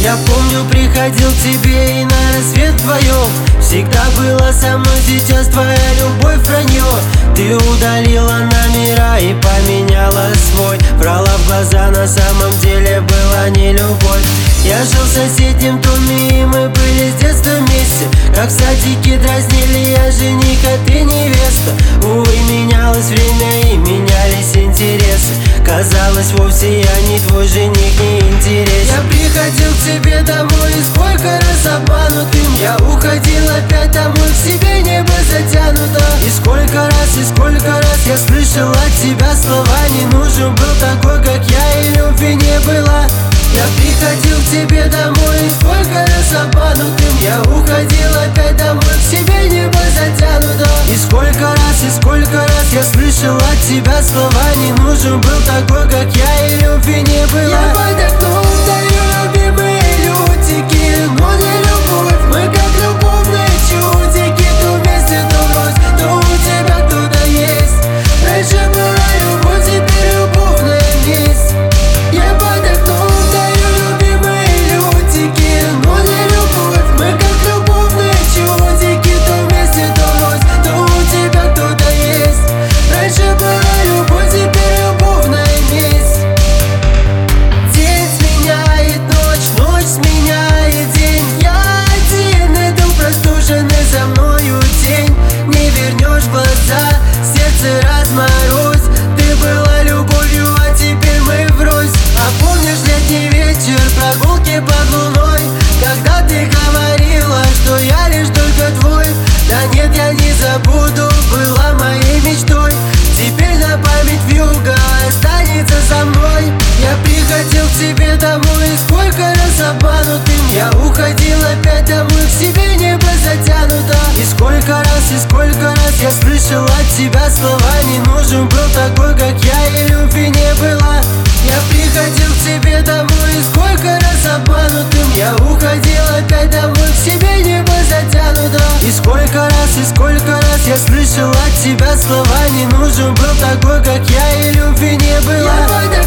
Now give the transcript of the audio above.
Я помню, приходил к тебе и на рассвет вдвоем всегда была со мной, сейчас твоя любовь вранье. Ты удалила номера и поменяла свой, врала в глаза, на самом деле была не любовь. Я жил в соседнем доме, и мы были с детства вместе, как в садике дразнили: я жених, а ты невеста. Увы, менялось время и менялись интересы, казалось, вовсе я не твой жених, не интересен. Я приходил к тебе домой, и сколько раз обманутым я уходил опять домой, к себе небо затянуто. И сколько раз я слышал от тебя слова: не нужен был такой, как я, и любви не было. Я приходил к тебе домой, и сколько раз обманутым я уходил опять домой, к себе небо затянуто. И сколько раз я слышал от тебя слова: не нужен был такой, как я, и любви не было. Я подохнул, даю любимые лютики, но не любовь. Мы как любовные чудики, то вместе, то врозь, то у тебя кто-то есть. Раньше была любовь, теперь любовная месть. Я подохнул, даю любимые лютики, но не любовь. Мы как любовные чудики, то вместе, то врозь, то у тебя кто-то есть. Раньше была любовь, теперь любовная месть. День сменяет ночь, ночь сменяет день. Я один иду простуженный, за мною тень. Не вернешь глаза, сердце разморозь. Ты была любовью, а теперь мы врозь. А помнишь летний вечер, прогулки под луной, когда ты говорила, что я лишь только твой? Да нет, я не забуду, была моей мечтой. Теперь на память вьюга останется со мной. Я приходил к тебе домой, и сколько раз обманутым я уходил опять домой, к себе небо затянуто. И сколько раз я слышал от тебя слова: не нужен был такой, как я, и любви не было. Я приходил к тебе домой, и сколько раз обманутым я уходил опять домой, к себе небо затянуто. И сколько раз я слышал от тебя слова: не нужен был такой, как я, и любви не было.